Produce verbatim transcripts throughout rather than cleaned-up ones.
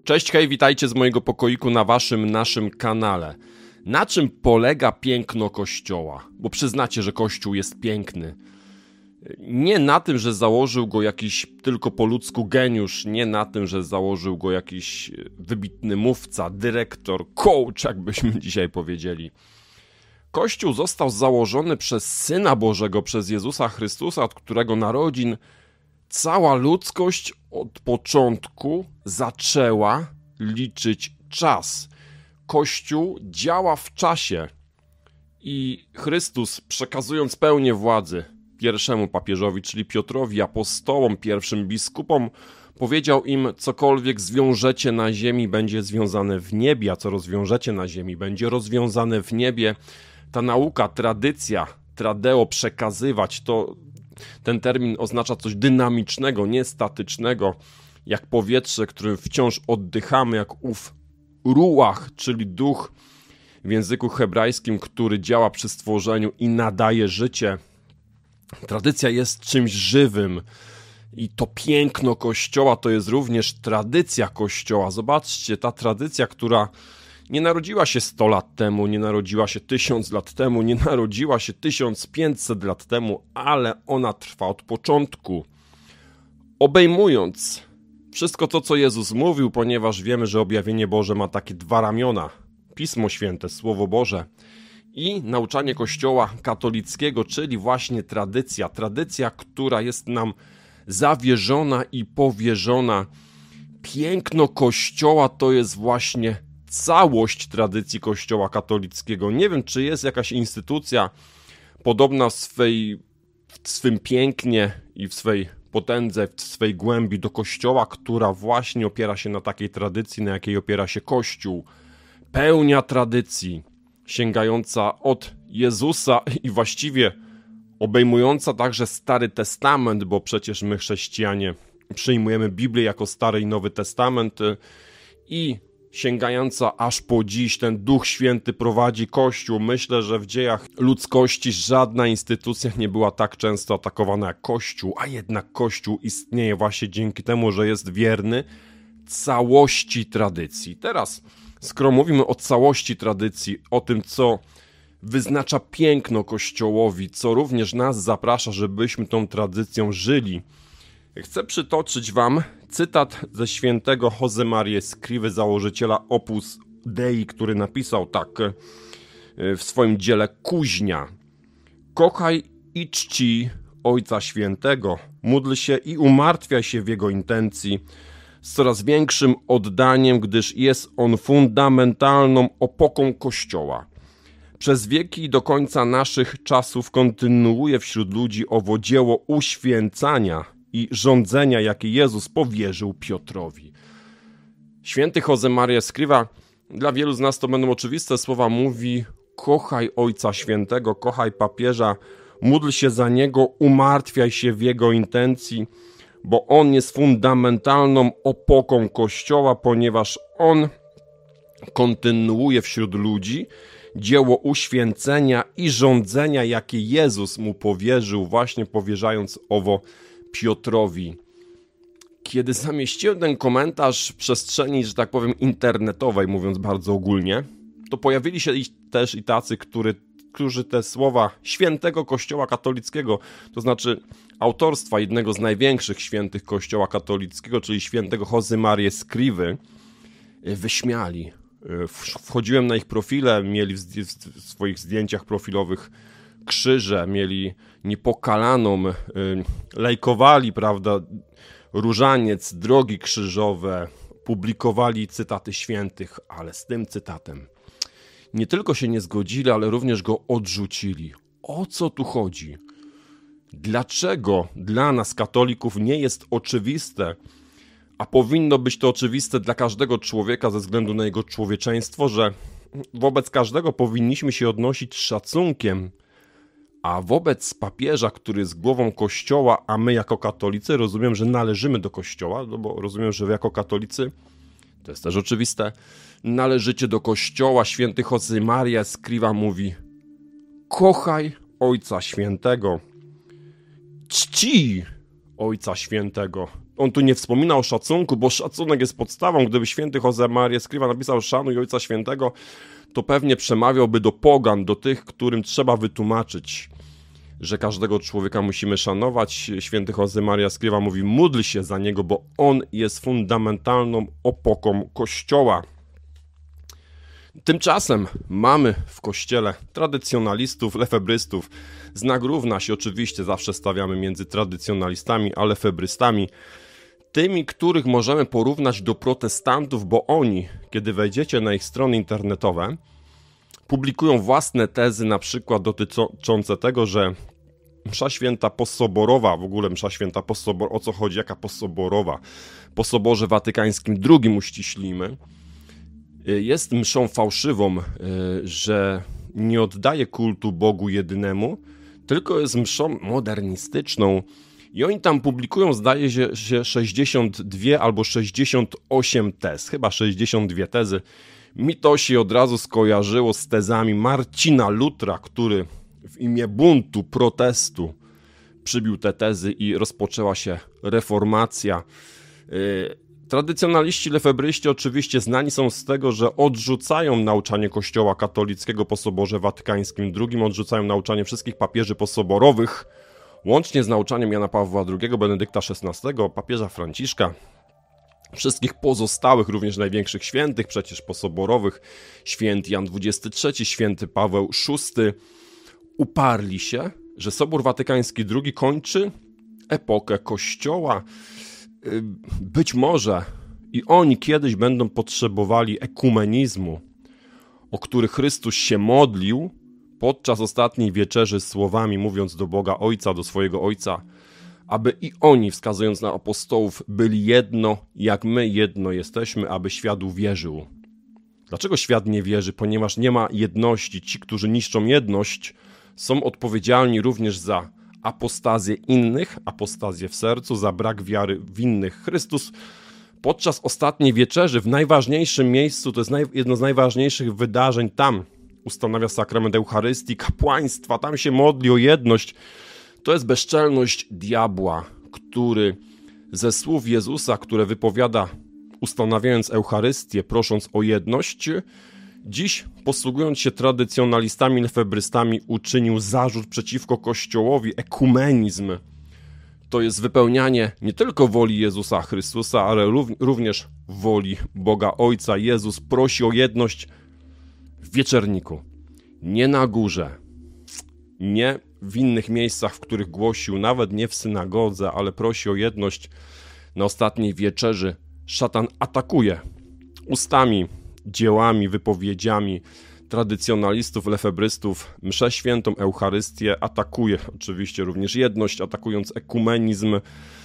Cześć, hej, witajcie z mojego pokoiku na waszym, naszym kanale. Na czym polega piękno Kościoła? Bo przyznacie, że Kościół jest piękny. Nie na tym, że założył go jakiś tylko po ludzku geniusz, nie na tym, że założył go jakiś wybitny mówca, dyrektor, coach, jakbyśmy dzisiaj powiedzieli. Kościół został założony przez Syna Bożego, przez Jezusa Chrystusa, od którego narodzin cała ludzkość od początku zaczęła liczyć czas. Kościół działa w czasie i Chrystus, przekazując pełnię władzy pierwszemu papieżowi, czyli Piotrowi, apostołom, pierwszym biskupom, powiedział im: cokolwiek zwiążecie na ziemi, będzie związane w niebie, a co rozwiążecie na ziemi, będzie rozwiązane w niebie. Ta nauka, tradycja, tradeo, przekazywać, to ten termin oznacza coś dynamicznego, nie statycznego, jak powietrze, którym wciąż oddychamy, jak ów ruach, czyli duch w języku hebrajskim, który działa przy stworzeniu i nadaje życie. Tradycja jest czymś żywym i to piękno Kościoła to jest również tradycja Kościoła. Zobaczcie, ta tradycja, która nie narodziła się sto lat temu, nie narodziła się tysiąc lat temu, nie narodziła się tysiąc pięćset lat temu, ale ona trwa od początku, obejmując wszystko to, co Jezus mówił, ponieważ wiemy, że objawienie Boże ma takie dwa ramiona: Pismo Święte, Słowo Boże, i nauczanie Kościoła katolickiego, czyli właśnie tradycja. Tradycja, która jest nam zawierzona i powierzona. Piękno Kościoła to jest właśnie całość tradycji Kościoła katolickiego. Nie wiem, czy jest jakaś instytucja podobna w, swej, w swym pięknie i w swej potędze, w swej głębi do Kościoła, która właśnie opiera się na takiej tradycji, na jakiej opiera się Kościół. Pełnia tradycji, sięgająca od Jezusa i właściwie obejmująca także Stary Testament, bo przecież my, chrześcijanie, przyjmujemy Biblię jako Stary i Nowy Testament, i sięgająca aż po dziś. Ten Duch Święty prowadzi Kościół. Myślę, że w dziejach ludzkości żadna instytucja nie była tak często atakowana jak Kościół, a jednak Kościół istnieje właśnie dzięki temu, że jest wierny całości tradycji. Teraz, skoro mówimy o całości tradycji, o tym, co wyznacza piękno Kościołowi, co również nas zaprasza, żebyśmy tą tradycją żyli, chcę przytoczyć wam cytat ze świętego Josemarii Escrivy, założyciela Opus Dei, który napisał tak w swoim dziele Kuźnia: kochaj i czci Ojca Świętego, módl się i umartwiaj się w Jego intencji z coraz większym oddaniem, gdyż jest On fundamentalną opoką Kościoła. Przez wieki i do końca naszych czasów kontynuuje wśród ludzi owo dzieło uświęcania i rządzenia, jakie Jezus powierzył Piotrowi. Święty Josemaria Escriva, dla wielu z nas to będą oczywiste słowa, mówi: kochaj Ojca Świętego, kochaj papieża, módl się za niego, umartwiaj się w jego intencji, bo on jest fundamentalną opoką Kościoła, ponieważ on kontynuuje wśród ludzi dzieło uświęcenia i rządzenia, jakie Jezus mu powierzył, właśnie powierzając owo Piotrowi. Kiedy zamieściłem ten komentarz w przestrzeni, że tak powiem, internetowej, mówiąc bardzo ogólnie, to pojawili się też i tacy, który, którzy te słowa świętego Kościoła katolickiego, to znaczy autorstwa jednego z największych świętych Kościoła katolickiego, czyli świętego Josemarii Escrivy, wyśmiali. Wchodziłem na ich profile, mieli w swoich zdjęciach profilowych krzyże, mieli niepokalaną, lajkowali, prawda, różaniec, drogi krzyżowe, publikowali cytaty świętych, ale z tym cytatem nie tylko się nie zgodzili, ale również go odrzucili. O co tu chodzi? Dlaczego dla nas, katolików, nie jest oczywiste, a powinno być to oczywiste dla każdego człowieka ze względu na jego człowieczeństwo, że wobec każdego powinniśmy się odnosić z szacunkiem, a wobec papieża, który jest głową Kościoła, a my jako katolicy, rozumiem, że należymy do Kościoła, no bo rozumiem, że wy jako katolicy, to jest też oczywiste, należycie do Kościoła. Święty Josemaria Escriva mówi: kochaj Ojca Świętego, czci Ojca Świętego. On tu nie wspomina o szacunku, bo szacunek jest podstawą. Gdyby święty Josemaria Escrivá napisał szanuj Ojca Świętego, to pewnie przemawiałby do pogan, do tych, którym trzeba wytłumaczyć, że każdego człowieka musimy szanować. Święty Josemaria Escrivá mówi, módl się za niego, bo on jest fundamentalną opoką Kościoła. Tymczasem mamy w Kościele tradycjonalistów, lefebrystów. Znak równa się oczywiście zawsze stawiamy między tradycjonalistami a lefebrystami. Tymi, których możemy porównać do protestantów, bo oni, kiedy wejdziecie na ich strony internetowe, publikują własne tezy, na przykład dotyczące tego, że msza święta postsoborowa, w ogóle msza święta postsoborowa, o co chodzi, jaka postsoborowa, po Soborze Watykańskim drugim uściślimy, jest mszą fałszywą, że nie oddaje kultu Bogu jedynemu, tylko jest mszą modernistyczną. I oni tam publikują, zdaje się, że sześćdziesiąt dwie albo sześćdziesiąt osiem tez, chyba sześćdziesiąt dwie tezy. Mi to się od razu skojarzyło z tezami Marcina Lutra, który w imię buntu, protestu przybił te tezy i rozpoczęła się reformacja. Tradycjonaliści, lefebryści oczywiście znani są z tego, że odrzucają nauczanie Kościoła katolickiego po Soborze Watykańskim drugim, odrzucają nauczanie wszystkich papieży posoborowych, łącznie z nauczaniem Jana Pawła drugiego, Benedykta szesnastego, papieża Franciszka, wszystkich pozostałych, również największych świętych, przecież posoborowych, święty Jan dwudziesty trzeci, święty Paweł szósty, uparli się, że Sobór Watykański drugi kończy epokę Kościoła. Być może i oni kiedyś będą potrzebowali ekumenizmu, o który Chrystus się modlił podczas ostatniej wieczerzy słowami, mówiąc do Boga Ojca, do swojego Ojca, aby i oni, wskazując na apostołów, byli jedno, jak my jedno jesteśmy, aby świat uwierzył. Dlaczego świat nie wierzy? Ponieważ nie ma jedności. Ci, którzy niszczą jedność, są odpowiedzialni również za apostazję innych, apostazję w sercu, za brak wiary w innych. Chrystus podczas ostatniej wieczerzy, w najważniejszym miejscu, to jest naj, jedno z najważniejszych wydarzeń, tam ustanawia sakrament Eucharystii, kapłaństwa, tam się modli o jedność. To jest bezczelność diabła, który ze słów Jezusa, które wypowiada ustanawiając Eucharystię, prosząc o jedność, dziś, posługując się tradycjonalistami, lefebrystami, uczynił zarzut przeciwko Kościołowi, ekumenizm. To jest wypełnianie nie tylko woli Jezusa Chrystusa, ale również woli Boga Ojca. Jezus prosi o jedność w wieczerniku, nie na górze, nie w innych miejscach, w których głosił, nawet nie w synagodze, ale prosi o jedność na ostatniej wieczerzy. Szatan atakuje ustami, dziełami, wypowiedziami tradycjonalistów, lefebrystów, mszę świętą, Eucharystię, atakuje oczywiście również jedność, atakując ekumenizm.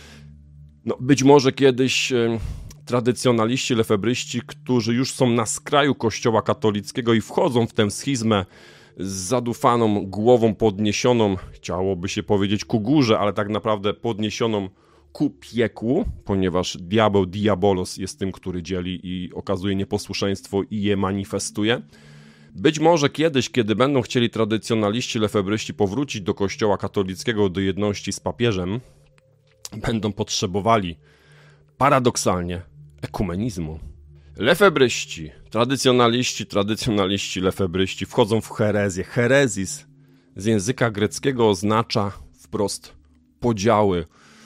No, być może kiedyś e, tradycjonaliści, lefebryści, którzy już są na skraju Kościoła katolickiego i wchodzą w tę schizmę z zadufaną głową podniesioną, chciałoby się powiedzieć ku górze, ale tak naprawdę podniesioną ku piekłu, ponieważ diabeł, diabolos jest tym, który dzieli i okazuje nieposłuszeństwo i je manifestuje. Być może kiedyś, kiedy będą chcieli tradycjonaliści, lefebryści powrócić do Kościoła katolickiego, do jedności z papieżem, będą potrzebowali paradoksalnie ekumenizmu. Lefebryści, tradycjonaliści, tradycjonaliści, lefebryści wchodzą w herezję. Herezis z języka greckiego oznacza wprost podziały.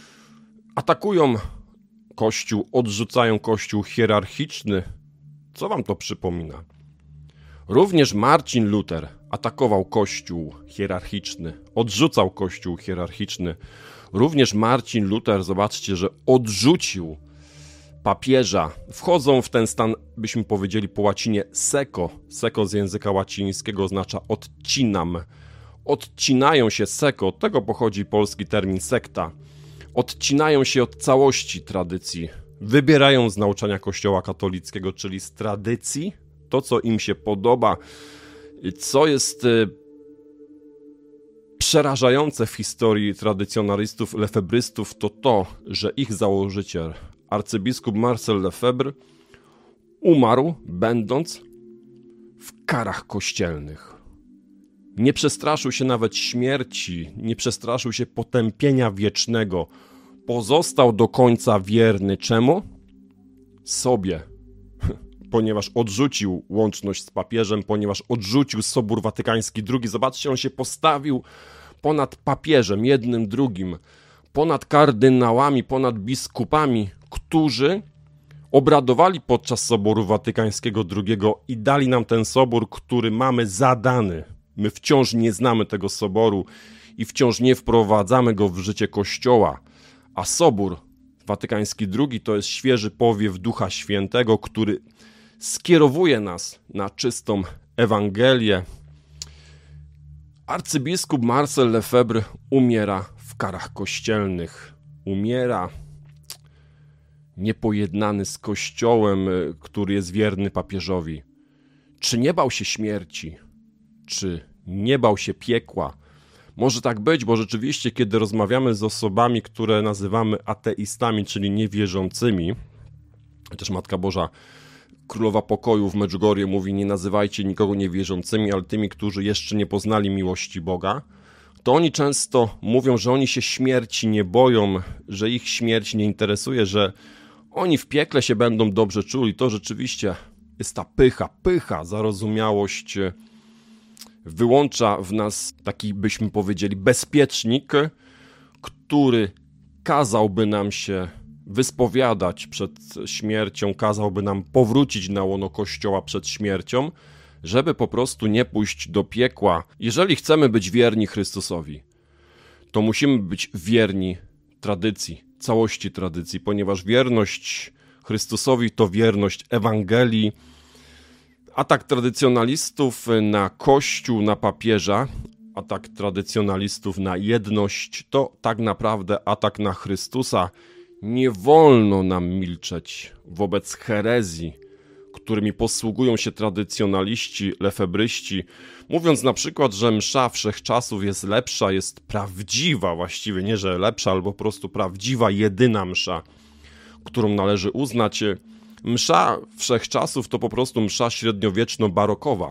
Atakują Kościół, odrzucają Kościół hierarchiczny. Co wam to przypomina? Również Marcin Luter atakował Kościół hierarchiczny, odrzucał Kościół hierarchiczny. Również Marcin Luter, zobaczcie, że odrzucił papieża. Wchodzą w ten stan, byśmy powiedzieli po łacinie seko. Seko z języka łacińskiego oznacza odcinam. Odcinają się seko, od tego pochodzi polski termin sekta. Odcinają się od całości tradycji. Wybierają z nauczania Kościoła katolickiego, czyli z tradycji, to co im się podoba, co jest przerażające w historii tradycjonalistów, lefebrystów, to to, że ich założyciel, arcybiskup Marcel Lefebvre, umarł będąc w karach kościelnych. Nie przestraszył się nawet śmierci, nie przestraszył się potępienia wiecznego. pozostał do końca wierny czemu? Sobie. Ponieważ odrzucił łączność z papieżem, ponieważ odrzucił Sobór Watykański drugi. Zobaczcie, on się postawił ponad papieżem, jednym, drugim, ponad kardynałami, ponad biskupami, którzy obradowali podczas Soboru Watykańskiego drugiego i dali nam ten sobór, który mamy zadany. My wciąż nie znamy tego soboru i wciąż nie wprowadzamy go w życie Kościoła, a Sobór Watykański drugi to jest świeży powiew Ducha Świętego, który skierowuje nas na czystą Ewangelię. Arcybiskup Marcel Lefebvre umiera w karach kościelnych. Umiera niepojednany z Kościołem, który jest wierny papieżowi. Czy nie bał się śmierci? Czy nie bał się piekła? Może tak być, bo rzeczywiście, kiedy rozmawiamy z osobami, które nazywamy ateistami, czyli niewierzącymi, chociaż Matka Boża, Królowa Pokoju w Medjugorje mówi, nie nazywajcie nikogo niewierzącymi, ale tymi, którzy jeszcze nie poznali miłości Boga, to oni często mówią, że oni się śmierci nie boją, że ich śmierć nie interesuje, że oni w piekle się będą dobrze czuli. To rzeczywiście jest ta pycha, pycha, zarozumiałość wyłącza w nas taki, byśmy powiedzieli, bezpiecznik, który kazałby nam się wyspowiadać przed śmiercią, kazałby nam powrócić na łono Kościoła przed śmiercią, żeby po prostu nie pójść do piekła. Jeżeli chcemy być wierni Chrystusowi, to musimy być wierni tradycji, całości tradycji, ponieważ wierność Chrystusowi to wierność Ewangelii. Atak tradycjonalistów na Kościół, na papieża, atak tradycjonalistów na jedność, to tak naprawdę atak na Chrystusa. Nie wolno nam milczeć wobec herezji, którymi posługują się tradycjonaliści, lefebryści, mówiąc na przykład, że msza wszechczasów jest lepsza, jest prawdziwa, właściwie nie, że lepsza, albo po prostu prawdziwa, jedyna msza, którą należy uznać. Msza wszechczasów to po prostu msza średniowieczno-barokowa.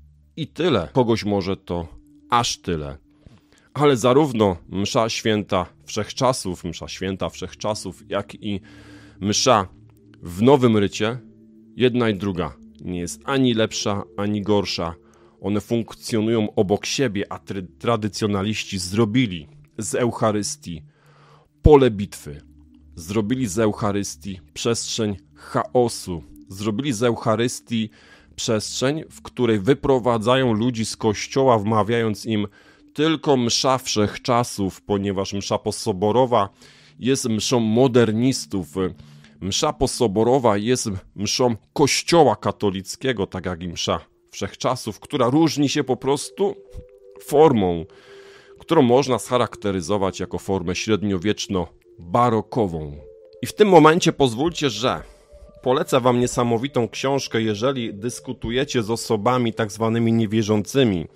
I tyle. Kogoś może to aż tyle. Ale zarówno msza święta wszechczasów, msza święta wszechczasów, jak i msza w Nowym Rycie, jedna i druga nie jest ani lepsza, ani gorsza. One funkcjonują obok siebie, a tra- tradycjonaliści zrobili z Eucharystii pole bitwy. Zrobili z Eucharystii przestrzeń chaosu. Zrobili z Eucharystii przestrzeń, w której wyprowadzają ludzi z Kościoła, wmawiając im tylko msza wszechczasów, ponieważ msza posoborowa jest mszą modernistów. Msza posoborowa jest mszą Kościoła katolickiego, tak jak i msza wszechczasów, która różni się po prostu formą, którą można scharakteryzować jako formę średniowieczno-barokową. I w tym momencie pozwólcie, że polecę wam niesamowitą książkę, jeżeli dyskutujecie z osobami tak zwanymi niewierzącymi.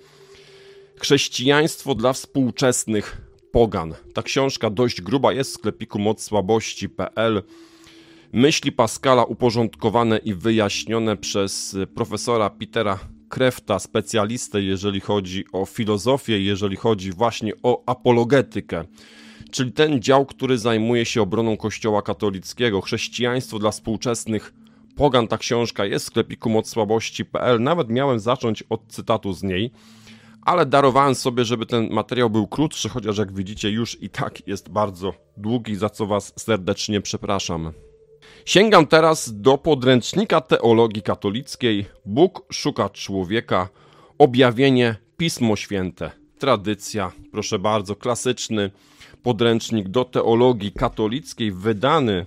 Chrześcijaństwo dla współczesnych pogan. Ta książka dość gruba, jest w sklepiku moc słabości kropka pe el. Myśli Pascala uporządkowane i wyjaśnione przez profesora Petera Krefta, specjalistę, jeżeli chodzi o filozofię, jeżeli chodzi właśnie o apologetykę. Czyli ten dział, który zajmuje się obroną Kościoła katolickiego. Chrześcijaństwo dla współczesnych pogan. Ta książka jest w sklepiku moc słabości kropka pe el. Nawet miałem zacząć od cytatu z niej, ale darowałem sobie, żeby ten materiał był krótszy, chociaż jak widzicie już i tak jest bardzo długi, za co was serdecznie przepraszam. Sięgam teraz do podręcznika teologii katolickiej Bóg szuka człowieka, objawienie, Pismo Święte, tradycja, proszę bardzo, klasyczny podręcznik do teologii katolickiej, wydany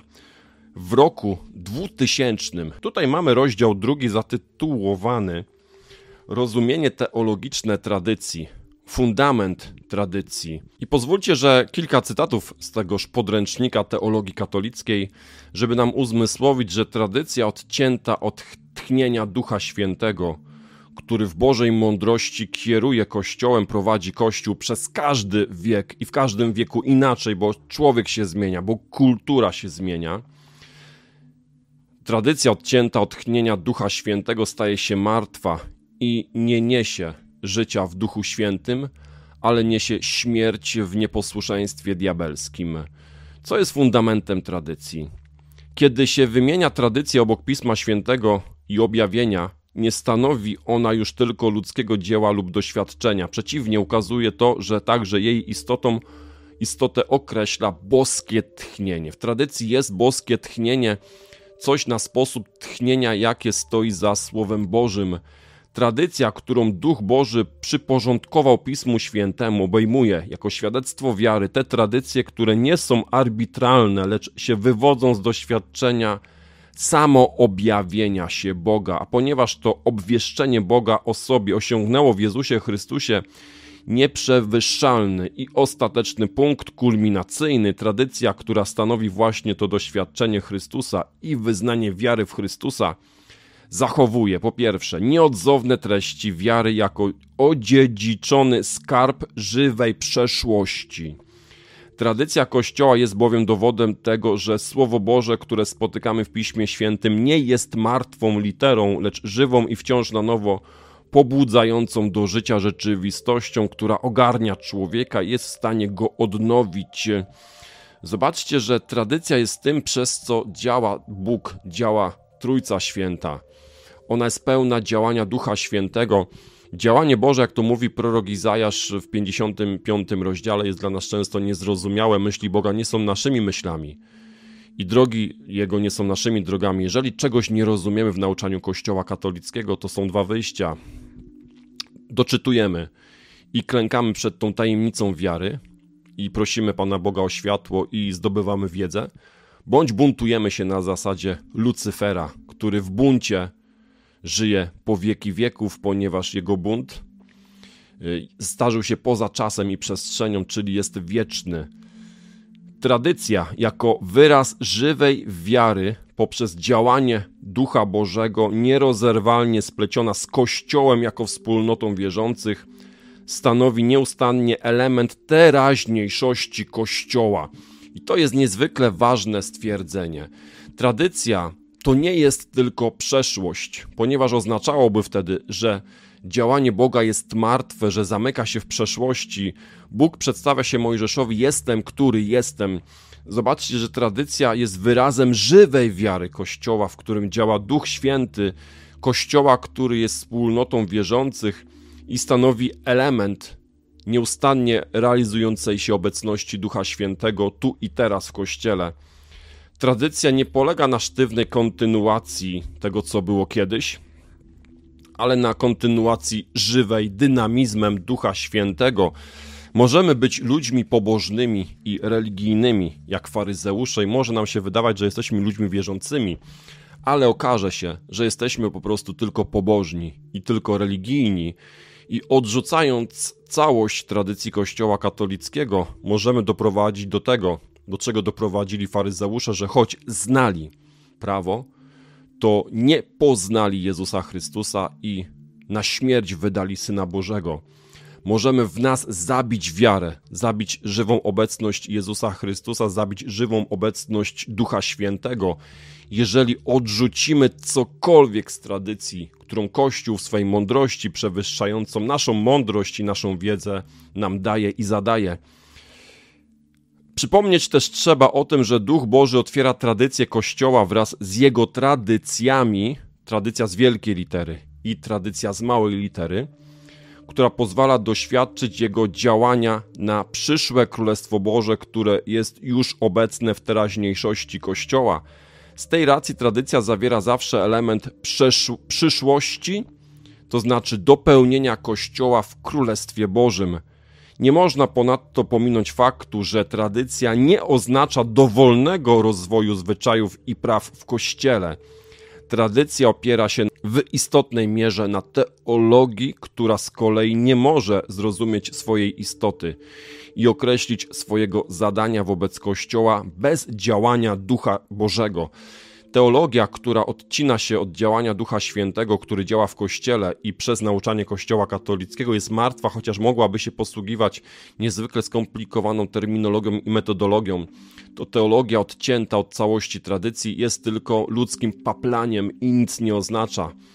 w roku dwutysięcznym. Tutaj mamy rozdział drugi zatytułowany Rozumienie teologiczne tradycji, fundament tradycji. I pozwólcie, że kilka cytatów z tegoż podręcznika teologii katolickiej, żeby nam uzmysłowić, że tradycja odcięta od tchnienia Ducha Świętego, który w Bożej mądrości kieruje Kościołem, prowadzi Kościół przez każdy wiek i w każdym wieku inaczej, bo człowiek się zmienia, bo kultura się zmienia. Tradycja odcięta od tchnienia Ducha Świętego staje się martwa i nie niesie życia w Duchu Świętym, ale niesie śmierć w nieposłuszeństwie diabelskim. Co jest fundamentem tradycji? Kiedy się wymienia tradycję obok Pisma Świętego i objawienia, nie stanowi ona już tylko ludzkiego dzieła lub doświadczenia. Przeciwnie, ukazuje to, że także jej istotą, istotę określa boskie tchnienie. W tradycji jest boskie tchnienie, coś na sposób tchnienia, jakie stoi za Słowem Bożym. Tradycja, którą Duch Boży przyporządkował Pismu Świętemu, obejmuje jako świadectwo wiary te tradycje, które nie są arbitralne, lecz się wywodzą z doświadczenia samoobjawienia się Boga. A ponieważ to obwieszczenie Boga o sobie osiągnęło w Jezusie Chrystusie nieprzewyższalny i ostateczny punkt kulminacyjny, tradycja, która stanowi właśnie to doświadczenie Chrystusa i wyznanie wiary w Chrystusa, zachowuje po pierwsze nieodzowne treści wiary jako odziedziczony skarb żywej przeszłości. Tradycja Kościoła jest bowiem dowodem tego, że Słowo Boże, które spotykamy w Piśmie Świętym, nie jest martwą literą, lecz żywą i wciąż na nowo pobudzającą do życia rzeczywistością, która ogarnia człowieka i jest w stanie go odnowić. Zobaczcie, że tradycja jest tym, przez co działa Bóg, działa Trójca Święta. Ona jest pełna działania Ducha Świętego. Działanie Boże, jak to mówi prorok Izajasz w pięćdziesiątym piątym rozdziale, jest dla nas często niezrozumiałe. Myśli Boga nie są naszymi myślami i drogi Jego nie są naszymi drogami. Jeżeli czegoś nie rozumiemy w nauczaniu Kościoła katolickiego, to są dwa wyjścia. Doczytujemy i klękamy przed tą tajemnicą wiary i prosimy Pana Boga o światło i zdobywamy wiedzę, bądź buntujemy się na zasadzie Lucyfera, który w buncie żyje po wieki wieków, ponieważ jego bunt starzył się poza czasem i przestrzenią, czyli jest wieczny. Tradycja jako wyraz żywej wiary poprzez działanie Ducha Bożego, nierozerwalnie spleciona z Kościołem jako wspólnotą wierzących, stanowi nieustannie element teraźniejszości Kościoła. I to jest niezwykle ważne stwierdzenie. Tradycja to nie jest tylko przeszłość, ponieważ oznaczałoby wtedy, że działanie Boga jest martwe, że zamyka się w przeszłości. Bóg przedstawia się Mojżeszowi: jestem, który jestem. Zobaczcie, że tradycja jest wyrazem żywej wiary Kościoła, w którym działa Duch Święty, Kościoła, który jest wspólnotą wierzących i stanowi element nieustannie realizującej się obecności Ducha Świętego tu i teraz w Kościele. Tradycja nie polega na sztywnej kontynuacji tego, co było kiedyś, ale na kontynuacji żywej, dynamizmem Ducha Świętego. Możemy być ludźmi pobożnymi i religijnymi, jak faryzeusze, i może nam się wydawać, że jesteśmy ludźmi wierzącymi, ale okaże się, że jesteśmy po prostu tylko pobożni i tylko religijni. I odrzucając całość tradycji Kościoła katolickiego, możemy doprowadzić do tego, do czego doprowadzili faryzeusze, że choć znali prawo, to nie poznali Jezusa Chrystusa i na śmierć wydali Syna Bożego. Możemy w nas zabić wiarę, zabić żywą obecność Jezusa Chrystusa, zabić żywą obecność Ducha Świętego, jeżeli odrzucimy cokolwiek z tradycji, którą Kościół w swej mądrości przewyższającą naszą mądrość i naszą wiedzę nam daje i zadaje. Przypomnieć też trzeba o tym, że Duch Boży otwiera tradycję Kościoła wraz z jego tradycjami, tradycja z wielkiej litery i tradycja z małej litery, która pozwala doświadczyć jego działania na przyszłe Królestwo Boże, które jest już obecne w teraźniejszości Kościoła. Z tej racji tradycja zawiera zawsze element przesz- przyszłości, to znaczy dopełnienia Kościoła w Królestwie Bożym. Nie można ponadto pominąć faktu, że tradycja nie oznacza dowolnego rozwoju zwyczajów i praw w Kościele. Tradycja opiera się w istotnej mierze na teologii, która z kolei nie może zrozumieć swojej istoty i określić swojego zadania wobec Kościoła bez działania Ducha Bożego. Teologia, która odcina się od działania Ducha Świętego, który działa w Kościele i przez nauczanie Kościoła katolickiego, jest martwa, chociaż mogłaby się posługiwać niezwykle skomplikowaną terminologią i metodologią. To teologia odcięta od całości tradycji jest tylko ludzkim paplaniem i nic nie oznacza.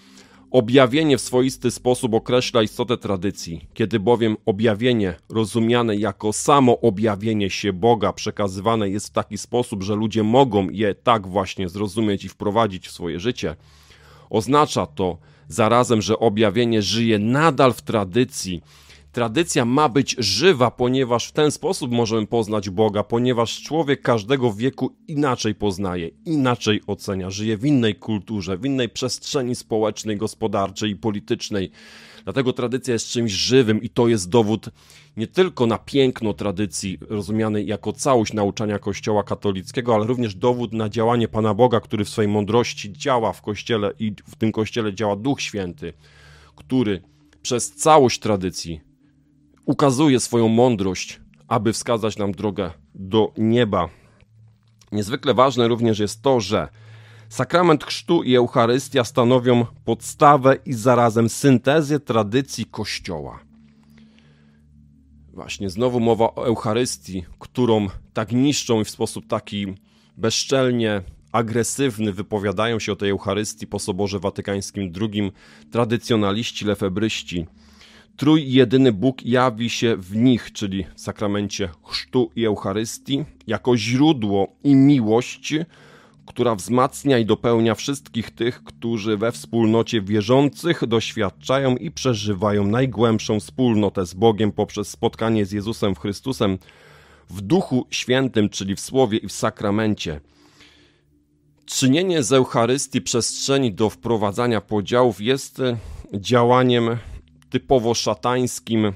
Objawienie w swoisty sposób określa istotę tradycji, kiedy bowiem objawienie rozumiane jako samo objawienie się Boga przekazywane jest w taki sposób, że ludzie mogą je tak właśnie zrozumieć i wprowadzić w swoje życie, oznacza to zarazem, że objawienie żyje nadal w tradycji. Tradycja ma być żywa, ponieważ w ten sposób możemy poznać Boga, ponieważ człowiek każdego wieku inaczej poznaje, inaczej ocenia, żyje w innej kulturze, w innej przestrzeni społecznej, gospodarczej i politycznej. Dlatego tradycja jest czymś żywym i to jest dowód nie tylko na piękno tradycji rozumianej jako całość nauczania Kościoła katolickiego, ale również dowód na działanie Pana Boga, który w swojej mądrości działa w Kościele i w tym Kościele działa Duch Święty, który przez całość tradycji ukazuje swoją mądrość, aby wskazać nam drogę do nieba. Niezwykle ważne również jest to, że sakrament chrztu i Eucharystia stanowią podstawę i zarazem syntezję tradycji Kościoła. Właśnie znowu mowa o Eucharystii, którą tak niszczą i w sposób taki bezczelnie agresywny wypowiadają się o tej Eucharystii po Soborze Watykańskim drugim tradycjonaliści, lefebryści. Trój jedyny Bóg jawi się w nich, czyli w sakramencie chrztu i Eucharystii, jako źródło i miłość, która wzmacnia i dopełnia wszystkich tych, którzy we wspólnocie wierzących doświadczają i przeżywają najgłębszą wspólnotę z Bogiem poprzez spotkanie z Jezusem Chrystusem w Duchu Świętym, czyli w Słowie i w sakramencie. Czynienie z Eucharystii przestrzeni do wprowadzania podziałów jest działaniem typowo szatańskim,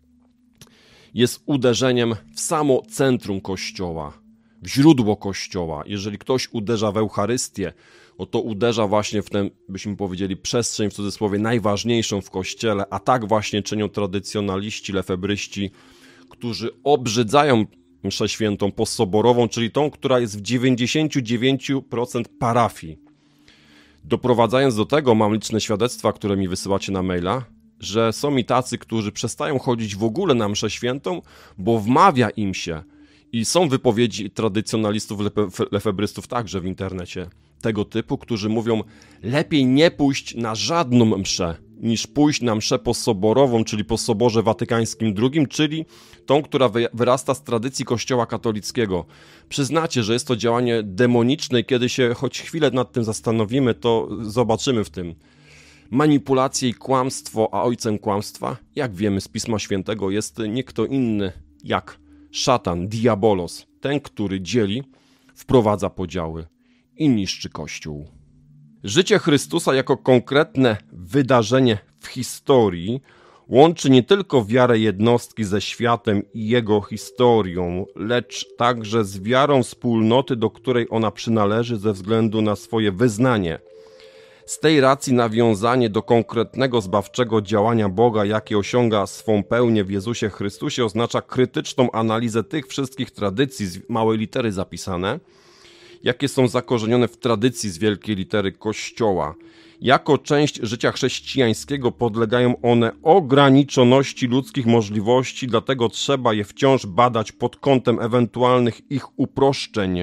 jest uderzeniem w samo centrum Kościoła, w źródło Kościoła. Jeżeli ktoś uderza w Eucharystię, no to uderza właśnie w tę, byśmy powiedzieli, przestrzeń w cudzysłowie najważniejszą w Kościele, a tak właśnie czynią tradycjonaliści, lefebryści, którzy obrzydzają mszę świętą postsoborową, czyli tą, która jest w dziewięćdziesięciu dziewięciu procentach parafii. Doprowadzając do tego, mam liczne świadectwa, które mi wysyłacie na maila, że są i tacy, którzy przestają chodzić w ogóle na mszę świętą, bo wmawia im się. I są wypowiedzi tradycjonalistów, lefebrystów także w internecie tego typu, którzy mówią, lepiej nie pójść na żadną mszę, niż pójść na mszę postsoborową, czyli po Soborze Watykańskim drugim, czyli tą, która wyrasta z tradycji Kościoła katolickiego. Przyznacie, że jest to działanie demoniczne i kiedy się choć chwilę nad tym zastanowimy, to zobaczymy w tym manipulację i kłamstwo, a ojcem kłamstwa, jak wiemy z Pisma Świętego, jest nie kto inny jak szatan, diabolos, ten, który dzieli, wprowadza podziały i niszczy Kościół. Życie Chrystusa jako konkretne wydarzenie w historii łączy nie tylko wiarę jednostki ze światem i jego historią, lecz także z wiarą wspólnoty, do której ona przynależy ze względu na swoje wyznanie. Z tej racji nawiązanie do konkretnego zbawczego działania Boga, jakie osiąga swą pełnię w Jezusie Chrystusie, oznacza krytyczną analizę tych wszystkich tradycji z małej litery zapisane, jakie są zakorzenione w tradycji z wielkiej litery Kościoła. Jako część życia chrześcijańskiego podlegają one ograniczoności ludzkich możliwości, dlatego trzeba je wciąż badać pod kątem ewentualnych ich uproszczeń.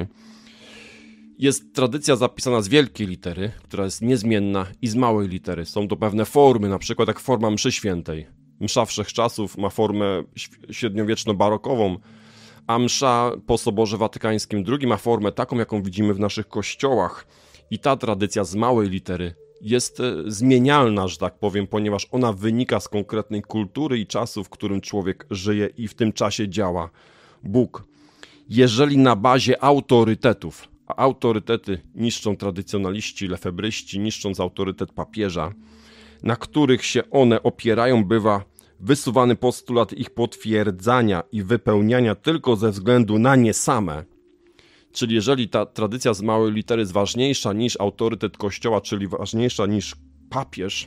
Jest tradycja zapisana z wielkiej litery, która jest niezmienna, i z małej litery. Są to pewne formy, na przykład jak forma mszy świętej. Msza wszechczasów ma formę średniowieczno-barokową, a msza po Soborze Watykańskim drugim ma formę taką, jaką widzimy w naszych kościołach. I ta tradycja z małej litery jest zmienialna, że tak powiem, ponieważ ona wynika z konkretnej kultury i czasu, w którym człowiek żyje i w tym czasie działa Bóg. Jeżeli na bazie autorytetów, a autorytety niszczą tradycjonaliści, lefebryści, niszcząc autorytet papieża, na których się one opierają, bywa wysuwany postulat ich potwierdzania i wypełniania tylko ze względu na nie same. Czyli jeżeli ta tradycja z małej litery jest ważniejsza niż autorytet Kościoła, czyli ważniejsza niż papież,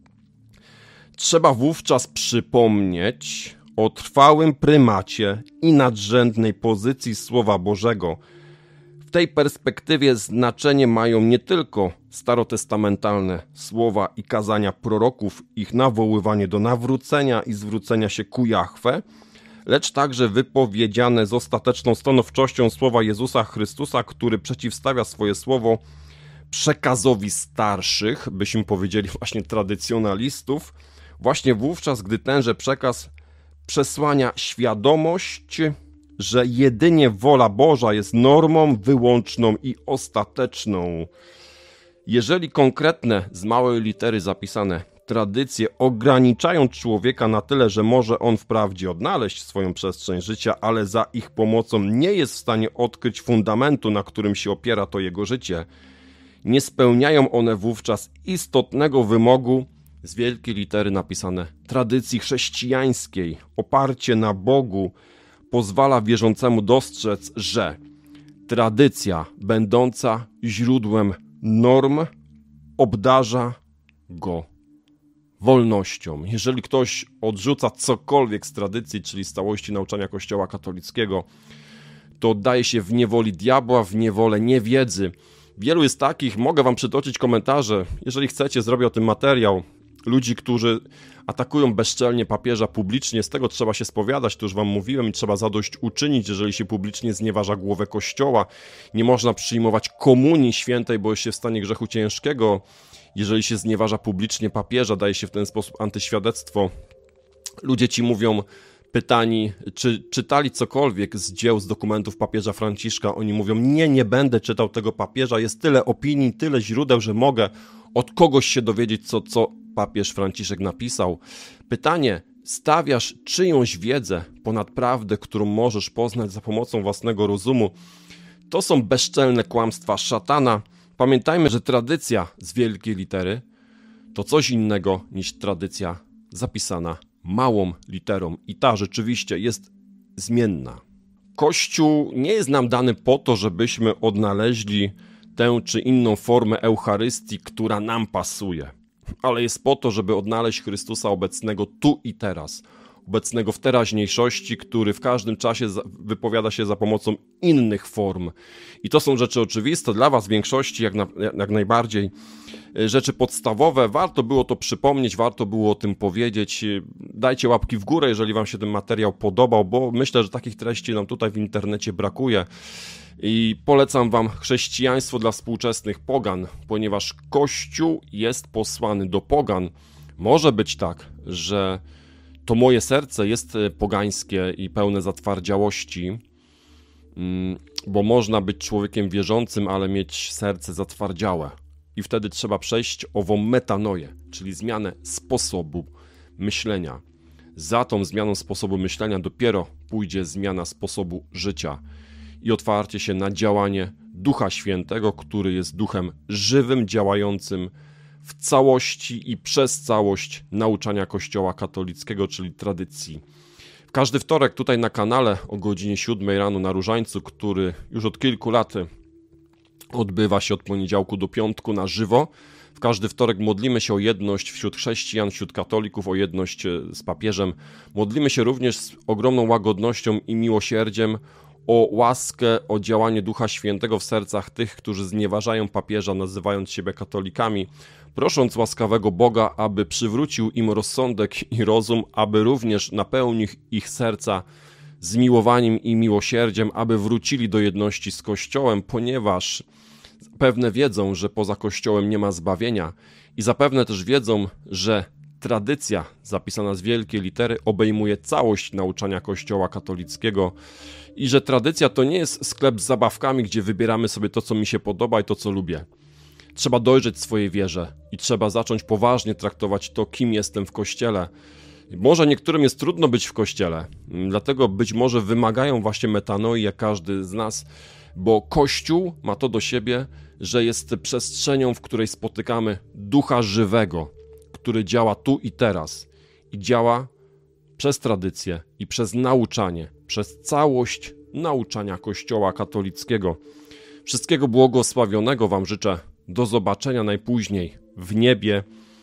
trzeba wówczas przypomnieć o trwałym prymacie i nadrzędnej pozycji Słowa Bożego. W tej perspektywie znaczenie mają nie tylko starotestamentalne słowa i kazania proroków, ich nawoływanie do nawrócenia i zwrócenia się ku Jahwe, lecz także wypowiedziane z ostateczną stanowczością słowa Jezusa Chrystusa, który przeciwstawia swoje słowo przekazowi starszych, byśmy powiedzieli właśnie tradycjonalistów, właśnie wówczas, gdy tenże przekaz przesłania świadomość, że jedynie wola Boża jest normą wyłączną i ostateczną. Jeżeli konkretne, z małej litery zapisane tradycje ograniczają człowieka na tyle, że może on wprawdzie odnaleźć swoją przestrzeń życia, ale za ich pomocą nie jest w stanie odkryć fundamentu, na którym się opiera to jego życie, nie spełniają one wówczas istotnego wymogu, z wielkiej litery napisane, tradycji chrześcijańskiej. Oparcie na Bogu pozwala wierzącemu dostrzec, że tradycja będąca źródłem norm obdarza go wolnością. Jeżeli ktoś odrzuca cokolwiek z tradycji, czyli z całości nauczania Kościoła katolickiego, to oddaje się w niewoli diabła, w niewolę niewiedzy. Wielu jest takich, mogę wam przytoczyć komentarze, jeżeli chcecie, zrobię o tym materiał, ludzi, którzy atakują bezczelnie papieża publicznie, z tego trzeba się spowiadać, to już wam mówiłem, i trzeba zadość uczynić, jeżeli się publicznie znieważa głowę Kościoła. Nie można przyjmować komunii świętej, bo jest się w stanie grzechu ciężkiego. Jeżeli się znieważa publicznie papieża, daje się w ten sposób antyświadectwo. Ludzie ci mówią, pytani, czy czytali cokolwiek z dzieł, z dokumentów papieża Franciszka. Oni mówią, nie, nie będę czytał tego papieża, jest tyle opinii, tyle źródeł, że mogę od kogoś się dowiedzieć, co, co papież Franciszek napisał. Pytanie, stawiasz czyjąś wiedzę ponad prawdę, którą możesz poznać za pomocą własnego rozumu? To są bezczelne kłamstwa szatana. Pamiętajmy, że tradycja z wielkiej litery to coś innego niż tradycja zapisana małą literą i ta rzeczywiście jest zmienna. Kościół nie jest nam dany po to, żebyśmy odnaleźli tę czy inną formę Eucharystii, która nam pasuje, ale jest po to, żeby odnaleźć Chrystusa obecnego tu i teraz, obecnego w teraźniejszości, który w każdym czasie wypowiada się za pomocą innych form. I to są rzeczy oczywiste, dla was w większości jak, na, jak najbardziej rzeczy podstawowe. Warto było to przypomnieć, warto było o tym powiedzieć. Dajcie łapki w górę, jeżeli wam się ten materiał podobał, bo myślę, że takich treści nam tutaj w internecie brakuje. I polecam wam chrześcijaństwo dla współczesnych pogan, ponieważ Kościół jest posłany do pogan. Może być tak, że to moje serce jest pogańskie i pełne zatwardziałości, bo można być człowiekiem wierzącym, ale mieć serce zatwardziałe. I wtedy trzeba przejść ową metanoję, czyli zmianę sposobu myślenia. Za tą zmianą sposobu myślenia dopiero pójdzie zmiana sposobu życia i otwarcie się na działanie Ducha Świętego, który jest duchem żywym, działającym w całości i przez całość nauczania Kościoła katolickiego, czyli tradycji. W każdy wtorek tutaj na kanale o godzinie siódmej rano na Różańcu, który już od kilku lat odbywa się od poniedziałku do piątku na żywo. W każdy wtorek modlimy się o jedność wśród chrześcijan, wśród katolików, o jedność z papieżem. Modlimy się również z ogromną łagodnością i miłosierdziem o łaskę, o działanie Ducha Świętego w sercach tych, którzy znieważają papieża, nazywając siebie katolikami, prosząc łaskawego Boga, aby przywrócił im rozsądek i rozum, aby również napełnił ich serca zmiłowaniem i miłosierdziem, aby wrócili do jedności z Kościołem, ponieważ zapewne wiedzą, że poza Kościołem nie ma zbawienia i zapewne też wiedzą, że tradycja zapisana z wielkiej litery obejmuje całość nauczania Kościoła katolickiego i że tradycja to nie jest sklep z zabawkami, gdzie wybieramy sobie to, co mi się podoba i to, co lubię. Trzeba dojrzeć swojej wierze i trzeba zacząć poważnie traktować to, kim jestem w Kościele. Może niektórym jest trudno być w Kościele, dlatego być może wymagają właśnie metanoi, jak każdy z nas, bo Kościół ma to do siebie, że jest przestrzenią, w której spotykamy Ducha Żywego, który działa tu i teraz i działa przez tradycję i przez nauczanie, przez całość nauczania Kościoła katolickiego. Wszystkiego błogosławionego wam życzę. Do zobaczenia najpóźniej w niebie.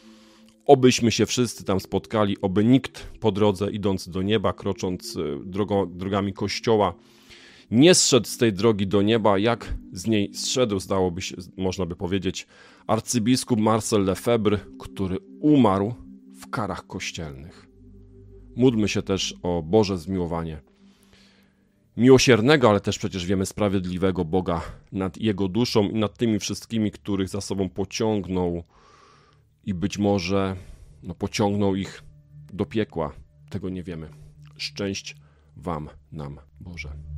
Obyśmy się wszyscy tam spotkali, oby nikt po drodze idąc do nieba, krocząc drogo, drogami Kościoła, nie zszedł z tej drogi do nieba, jak z niej zszedł, zdałoby się, można by powiedzieć, arcybiskup Marcel Lefebvre, który umarł w karach kościelnych. Módlmy się też o Boże zmiłowanie. miłosiernego, ale też przecież wiemy sprawiedliwego Boga nad jego duszą i nad tymi wszystkimi, których za sobą pociągnął i być może no, pociągnął ich do piekła. Tego nie wiemy. Szczęść wam, nam, Boże.